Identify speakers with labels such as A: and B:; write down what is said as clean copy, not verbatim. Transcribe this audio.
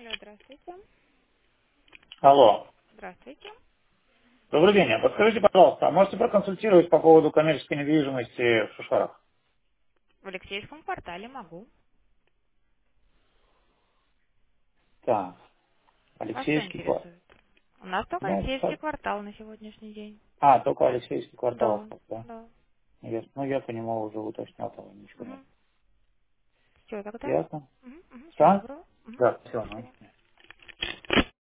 A: Алло, здравствуйте.
B: Алло.
A: Здравствуйте.
B: Добрый день. А подскажите, пожалуйста, а можете проконсультировать по поводу коммерческой недвижимости в Шушарах?
A: В Алексеевском квартале могу.
B: Так,
A: Вас что
B: Алексеевский квартал.
A: интересует? У нас только
B: Ну,
A: Алексеевский квартал на сегодняшний день.
B: только Алексеевский квартал,
A: Да,
B: да?
A: да.
B: Я по нему уже уточнял, там ничего нет.
A: Угу. Все, тогда?
B: Ясно?
A: Угу, угу. Всего
B: Да?
A: доброго. Угу.
B: Да,
A: До
B: все, ну.
A: свидания.